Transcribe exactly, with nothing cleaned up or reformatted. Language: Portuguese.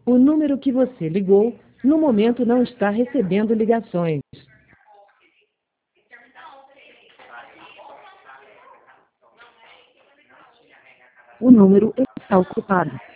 O número que você ligou, no momento não está recebendo ligações. O número está ocupado.